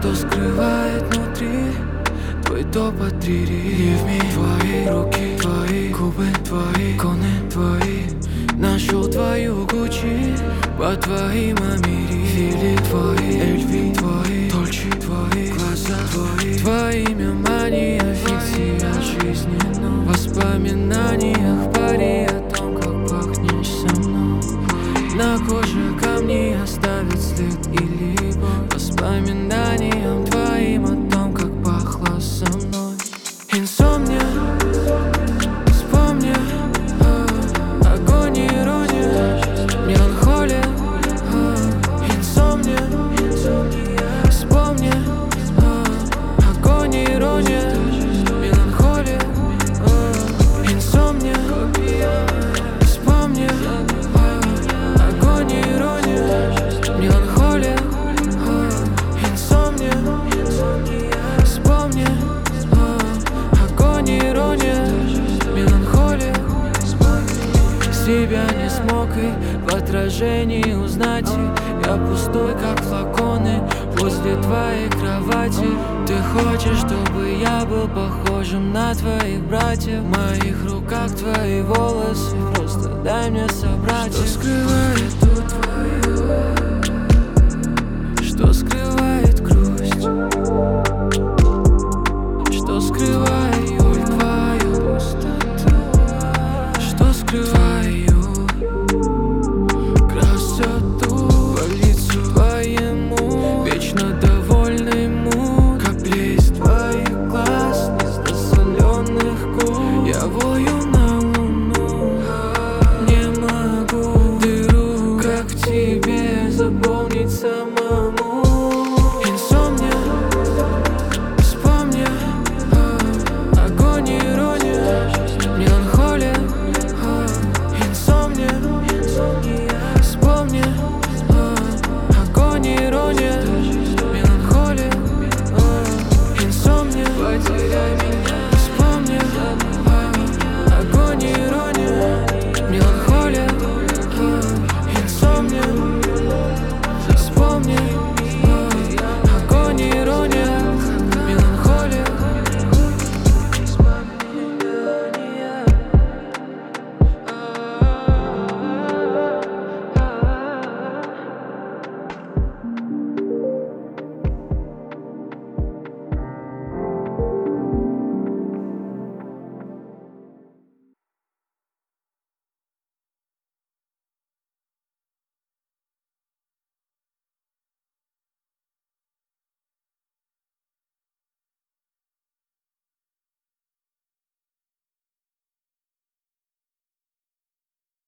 Что скрывает внутри твой топ-3 Твои руки, твои губы, твои коны, твои. Нашел твою Гуччи по твоим Амири. Фили твои, Эльви твои, Дольче твои, глаза твои. Твоими мания, фикция жизни, но в воспоминаниях пари о том, как пахнешь со мной. На коже камни оставит след или боль воспоминаниям твоим о том, как пахло со мной. Инсомния, вспомни, огонь и ирония, меланхолия. Инсомния, вспомни, огонь и ирония, меланхолия. Инсомния, вспомни, огонь и ирония, меланхолия. Инсомния, вспомни, огонь и ирония, меланхолия. Себя не смог и в отражении узнать. Я пустой, как флаконы возле твоей кровати. Ты хочешь, чтобы я был похожим на твоих братьев? В моих руках твои волосы, просто дай мне собрать. Что скрывает тут твою? Что скрывает грусть? Что скрывает боль твою пустоту? Что скрывает красоту по лицу твоему, вечно довольному, как блеск твоих глаз, несоленых губ. Я вою на луну, не могу дыру, как в тебе, заполнить сама.